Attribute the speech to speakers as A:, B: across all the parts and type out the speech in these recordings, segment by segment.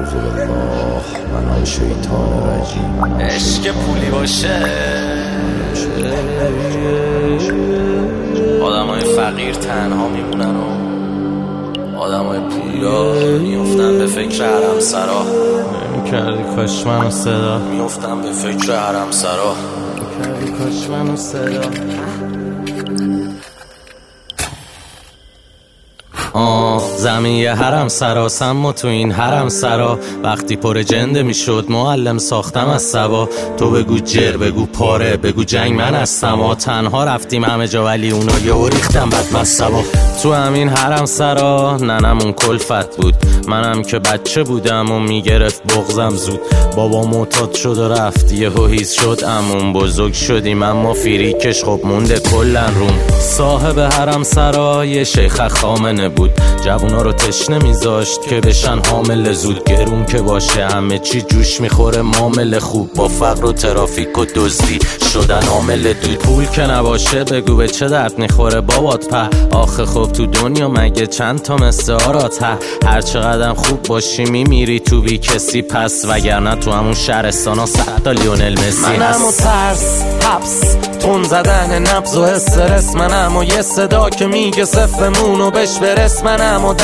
A: اعوذ بالله من شیطان رجیم.
B: عشق پولی باشه آدمای فقیر تنها میمونن و آدمای پولدار میفتن به فکر حرمسرا.
C: کردی کاش منو صدا
B: میفتن به فکر حرمسرا.
C: کردی کاش منو صدا. زمین یه حرم سراسم و تو این حرم سرا وقتی پر جنده میشد معلم ساختم از سبا. تو بگو جر بگو پاره بگو جنگ من هستم و تنها رفتیم همه جا ولی اونو یه ریختم بد مصبا. تو همین حرم سرا ننمون کلفت بود منم که بچه بودم و میگرفت بغزم زود. بابا معتاد شد و رفت یه هیز شد امون بزرگ شدیم اما فیریکش خب مونده کلن روم. صاحب حرم سرا یه شیخ خامنه بود جوونا رو تشنه میذاشت که بشن حامل زود. گرون که باشه همه چی جوش میخوره معامله خوب با فقر و ترافیک و دزدی شدن عامل دود. پول که نباشه بگو به چه درد میخوره بابات په. آخه خب تو دنیا مگه چند تا مثل آراته. هر چقدر خوب باشی میمیری تو بی کسی پس وگرنه تو همون شهرستانا 100 تا لیونل مسی هست.
B: منم و ترس حبس تون زدن نبض و استرس. منم و یه صدا که میگه صفمون و بش برس. منم و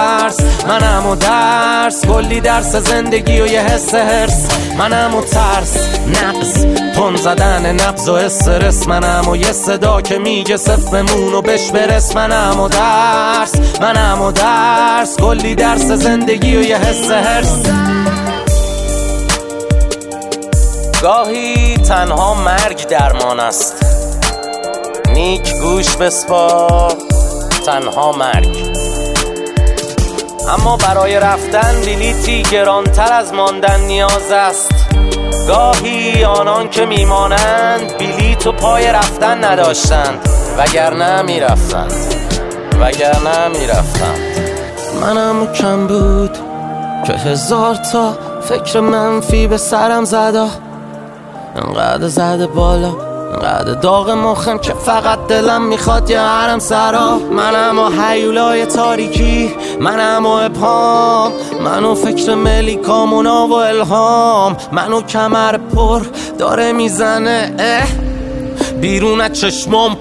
B: درس کلی درس زندگی و یه حس هرس. منم و ترس نقص تون زدن نبض و استرس. منم و یه صدا که میگه صفمون و بش برس. منم و درس کلی درس زندگی و یه حس هرس. گاهی تنها مرگ درمان است. نیک گوش بسپار تنها مرگ. اما برای رفتن بلیتی گرانتر از ماندن نیاز است. گاهی آنان که میمانند بلیت و پای رفتن نداشتند وگرنه میرفتند. منم کم بود که 1000 تا فکر منفی به سرم زده. انقدر زده بالا انقدر داغ مخم که فقط دلم میخواد یه حرم سرا. منم و هیولای تاریکی منم و ابهام. منو فکر ملیکامونا و الهام. منو کمر پر داره میزنه بیرون از چشمام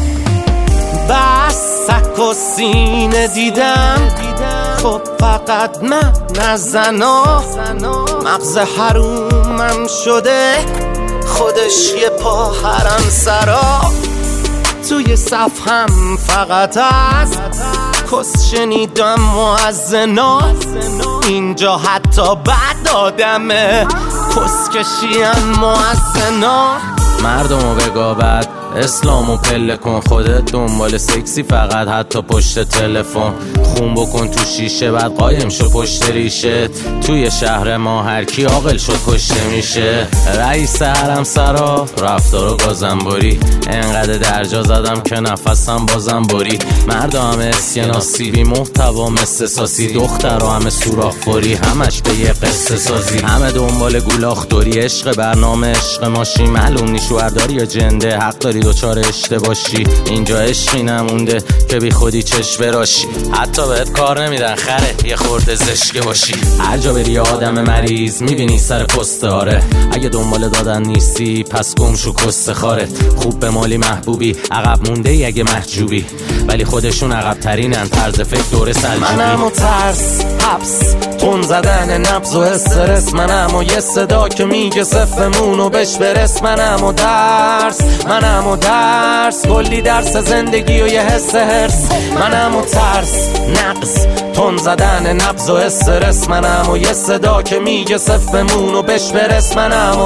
B: بس سک و سینه دیدم. خب فقط من نزنا مغز حرومم شده خودش یه پا حرم سرا. توی صف هم فقط از کس شنیدم و از زنا. اینجا حتی بعد آدمه کس کشیم و از زنا.
C: مردمو بگابد اسلامو پله کن خودت دنبال سکسی فقط حتی پشت تلفن. خون بکن تو شیشه بعد قایم شو پشت ریشت. توی شهر ما هر کی عاقل شد کشته میشه. رئیس حرم سرا رفتار و گازنباری. انقدر درجا زدم که نفسم بازم برید. مردا همه اسکناسی بی محتوا مثل ساسی. دخترها همه سوراخ خوری همش به یه قصه سازی. همه دنبال گولاخ دوری عشق برنامه عشق ماشی. معلوم نی شوهرداری یا جنده حق داری دوچار اشتباشی. اینجا عشقی نمونده که بی خودی چش براشی. حتی بهت کار نمیدن خره یه خورده زشکه باشی. هر جا بری آدم مریض میبینی سر پسته. آره اگه دنبال دادن نیستی پس گم شو کست خارت. خوب به مالی محبوبی عقب مونده ای اگه محجوبی ولی خودشون عقب ترینن طرز فکر دوره سلجوبی.
B: منم و ترس حبس تون زدن نبض و استرس. منم و یه صدا که میگه صفمون و بش برس. منم و درس کلی درس زندگی و یه حس هرس. منم و ترس نقص تون زدن نبض و استرس. منم و یه صدا که میگه صفمون و بش برس. منم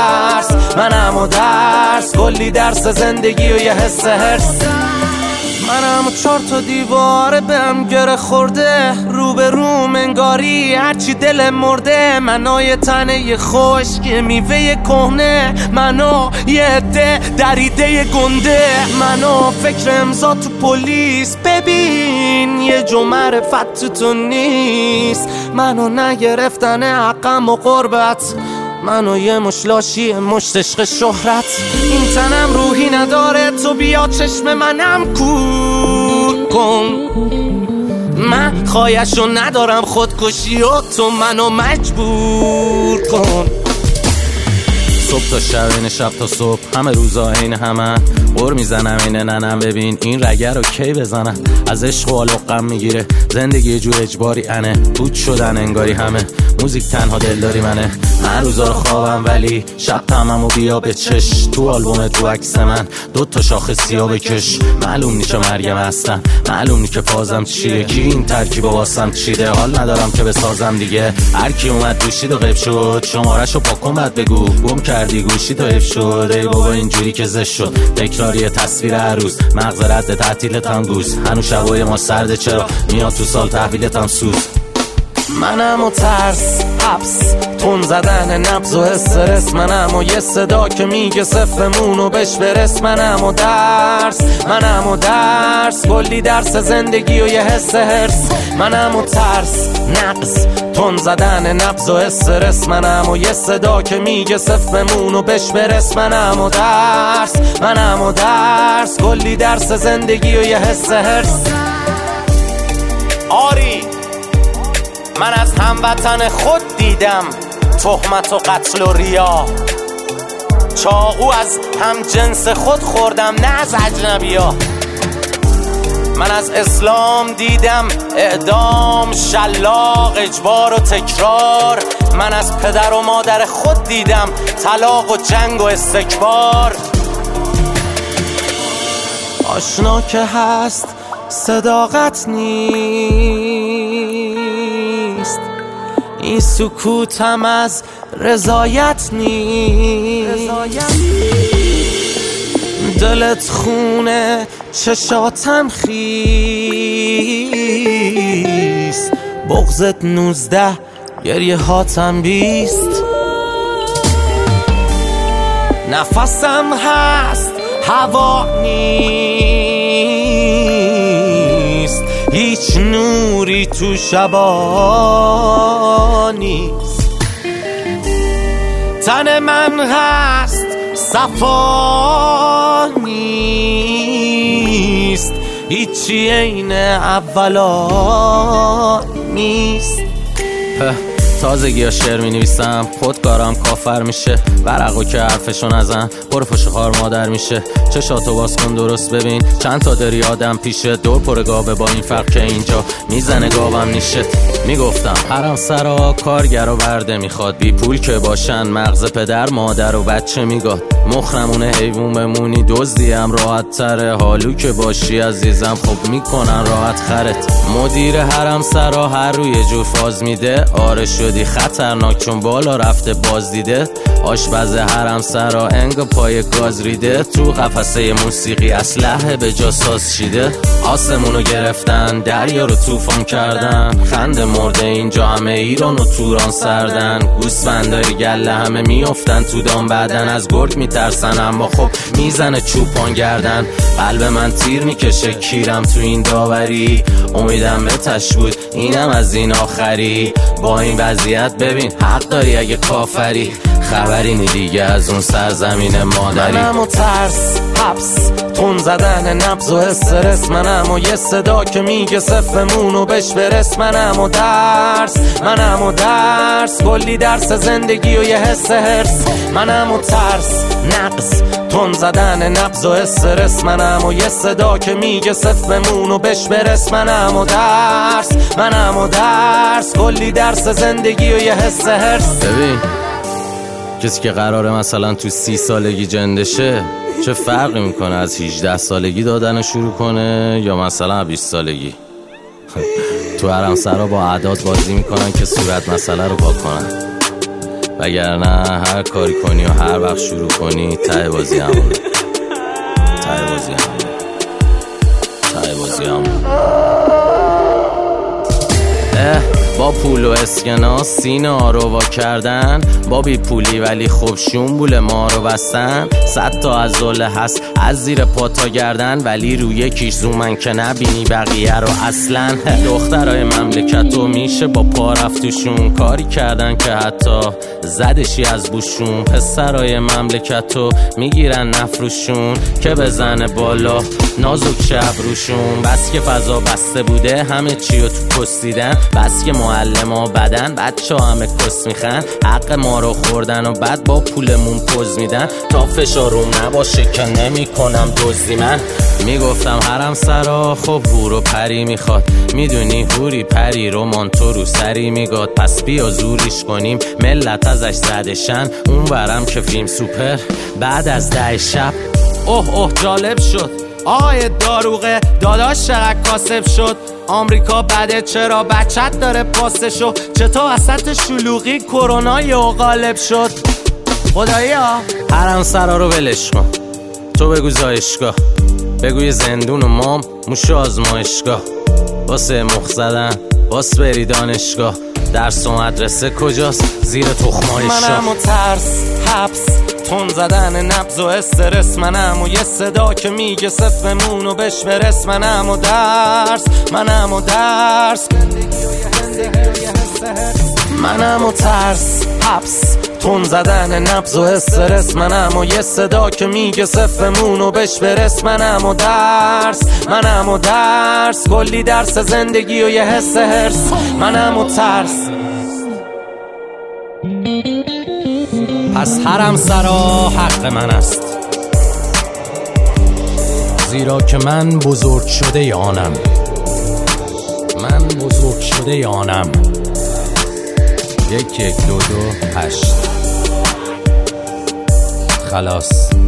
B: و درس کلی درس زندگی و یه حس هرس. منم و 4 تا دیواره بهم گره خورده. رو به روم انگاری هرچی دل مرده. منو یه تنه خشک میوه کهنه. منو یه عده دریده گنده. منو فکر امضا تو پلیس. ببین یه جو معرفت تو نیست. منو نگرفتن حقم و قربت. منو یه مشلاشی مشت عشق شهرت. این تنم روحی نداره تو بیا چشم منم کور کن. من خواهشو ندارم خودکشی و تو منو مجبور کن. صبح تا شب این شب تا صبح همه روزا این همه قر میزنم این ننم. ببین این رگه رو کی بزنم؟ از عشق و علقم میگیره زندگی یه جور اجباری انه. بود شدن انگاری همه موزیک تنها دلداری منه. من روزا رو خوابم ولی شب تمامو بیا به چش. تو آلبوم تو عکس من 2 شاخ سیاه بکش. معلوم نیست مرگم هستم، معلوم نیست که فازم چیه. کی این ترکیب واسم چیده؟ حال ندارم که بسازم دیگه. هر کی اومد دوشید و غیب شد شماره‌شو پاکن بعد بگو گم کردی گوشی تو حیف شد. ای بابا اینجوری که زشت شد تکراری تصویر هر روز. مغز رد تعطیلتم گوز. هنوز شبای ما سرده چرا میاد تو سال تحویلتم سوز. منم و ترس حبس تون زدن نبض و استرس. منم و یه صدا که میگه صفمونو بش برس. منم و درس کلی درس زندگی و یه حس هرس. منم و ترس نقص تون زدن نبض و استرس. منم و یه صدا که میگه صفمونو بش برس. منم و درس کلی درس زندگی و یه حس هرس. آری من از هموطن خود دیدم تهمت و قتل و ریا. چاقو از هم جنس خود خوردم نه از اجنبیا. من از اسلام دیدم اعدام، شلاق، اجبار و تکرار. من از پدر و مادر خود دیدم طلاق و جنگ و استکبار. آشنا که هست صداقت نیست، این سکوتم از رضایت نیست. دلت خونه چشاتم خیست. بغضت 19 گریه هاتم 20. نفسم هست هوا نیست، هیچ نوری تو شبا نیست. تن من هست صفا نیست، هیچی عین اولا نیست. تازگی ها شعر می نویسم خودکارم کافر میشه. ورقو که حرفشو نزن پر پشت خار مادر میشه. چشاتو باز کن درست ببین چند تا داری آدم پیشه. دور پر گاوه با این فرق که اینجا میزنه گاوم نیشت. میگفتم حرم سرا کارگر و برده میخواد، بی پول که باشن مغز پدر مادر و بچه میگاد. مخرمونه حیوون بمونی دزدیم راحت تره. حالو که باشی عزیزم خب میکنن راحت خرت. مدیر حرم سرا هر روی جور فاز میده. آره شدی خطرناک چون بالا رفته باز دیده. آشپز حرم سرا انگ پای گاز ریده. تو قفسه موسیقی اسلحه به جا ساز شیده. آسمونو گرفتن دریا رو طوفان کردن. خنده مرده اینجا همه ایران و توران سردن. گوسفندای گله همه میافتن تو دام بعدن. از گرگ میترسن اما خب میزنه چوپان گردن. قلب من تیر میکشه کیرم تو این داوری. امیدم به تش بود اینم از این آخری. با این وضعیت ببین حق داری اگه کافری. خبری نی دیگه از اون سرزمین مادری. منم و ترس حبس تون زدن نبض و استرس. منم و یه صدا که میگه صفمونو بش برس. منم و درس کلی درس زندگی و یه حس هرس. منم و ترس نقص تون زدن نبض و استرس. منم و یه صدا که میگه صفمونو بش برس. منم و درس کلی درس زندگی و یه حس هرس. ببین کسی که قراره مثلا تو 30 سالگی جندشه چه فرقی میکنه از 18 سالگی دادن شروع کنه یا مثلا 20 سالگی؟ تو حرم سرا با اعداد بازی میکنن که صورت مسئله رو با کنن، وگرنه هر کاری کنی و هر وقت شروع کنی ته بازی همونه. با پول و اسکناس سینه ها رو وا کردن. با بی پولی ولی خوب شنبول ما رو بستن. 100 تا عضله هست
C: از زیر پا تا گردن، ولی روی یکیش زومن که نبینی بقیه رو اصلا. دخترای مملکتو میشه با پا رفتوشون، کاری کردن که حتی زدشی از بوشون. پسرای مملکتو میگیرن نفروشون که بزنه بالا نازک شب روشون. بس که فضا بسته بوده همه چی رو تو کس دیدن، بس که معلم ها بدن بچه ها همه کس میخن، حق ما رو خوردن و بعد با پولمون پوز میدن. تا فشاروم نباشه که نمی کنم دزدی. من میگفتم حرم سرا خب هور و پری میخواد، میدونی هوری پری رو مانتو رو سری میگاد. پس بیا زوریش کنیم ملت ازش زدشن، اون برم که فیلم سوپر بعد از 10 شب. اوه جالب شد آقای داروغه داداش چقدر کاسب شد. آمریکا بده چرا بچت داره پاسشو، چطور وسط شلوغی کرونا یهو غالب شد. خدایا حرم سرا رو ولش کن، تو بگو زایشگاه، بگوی زندون و مام موش آزمایشگاه. واسه مخ زدن باس بری دانشگاه، درس و مدرسه کجاست زیر تخمای شاه.
B: منم و ترس حبس تون زدن نبض و استرس، منم و یه صدا که میگه صفمون و بش برس. منم و درس منم و ترس حبس تون زدن نبض و استرس، منم و یه صدا که میگه صفمون و بش برس. منم و درس کلی درس زندگی و یه حس هرس. منم و ترس. پس حرم سرا حق من است، زیرا که من بزرگ شده یانم، من بزرگ شده یانم. 1 1 2 2 8 خلاص.